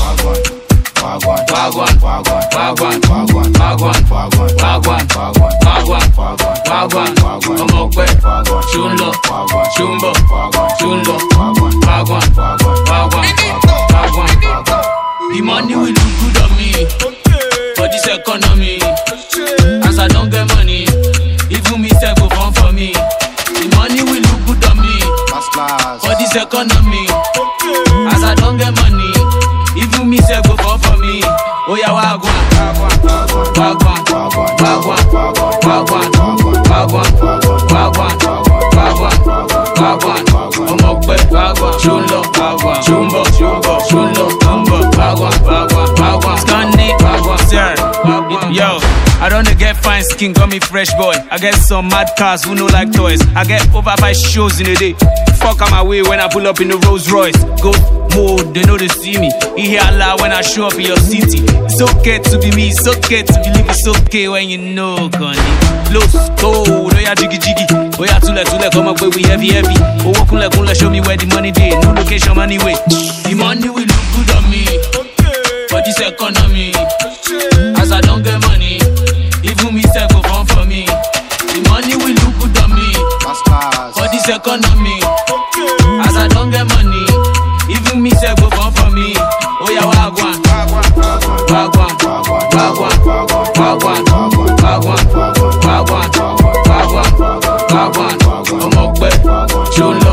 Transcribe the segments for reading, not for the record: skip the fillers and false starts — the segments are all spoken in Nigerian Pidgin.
The money will look good on me for this economy. As I don't get money, even me self go fun for me. The money will look good on me for this economy. As I don't get money, even me self go fun for me. Oh yeah, wagwan, wagwan, wagwan, wagwan, wagwan, wagwan, wagwan, ọmọpẹ, ṣùnlọ, ṣùnlọ, wagwan, scanning, sir. Yo, I don't get fine skin, got me fresh boy. I get some mad cars who no like toys. I get over 5 shows in a day. Fuck on my way when I pull up in the Rolls Royce. Go mode, they know they see me. You hear loud when I show up in your city. It's okay to be me, it's okay to believe, it's okay when you know, Connie. Los, cold, oh yeah, jiggy jiggy. Oh yeah, tule, come up with we heavy. Oh, kunle, show me where the money dey. No location, money way. The money will look good on me for this economy. As I don't get money, even me self go fun for me. The money will look good on me for this economy. As I don't get money, even me self go fun for me. Oh yeah, wagwan, wagwan, wagwan, wagwan, wagwan, wagwan, wagwan, ọmọpẹ, ṣùnlọ,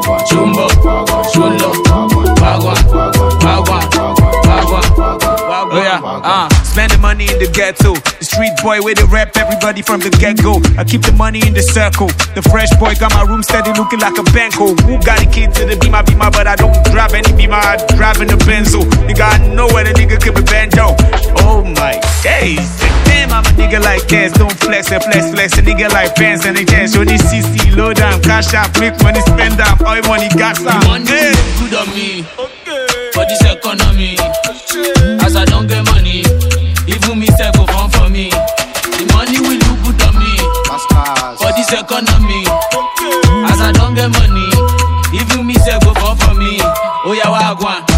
wagwan, wagwan. Oh yeah, spend the money in the ghetto. The street boy where they rap everybody from the get-go. I keep the money in the circle. The fresh boy got my room steady looking like a banco. Who got a kid to the beamer, but I don't drive any beamer, I drive in the Benzo. Nigga, I know where the nigga could be bando. Oh my days. Damn, I'm a nigga like this. Don't flex. A nigga like pants and again. Show this CC, low down, cash out, make money, spend down, all money, gas out. The money is good on me for this economy. As I don't get money, even me self go fun for me. The money will look good on me for this economy. As I don't get money, even me self go fun for me. Oh yeah, wagwan.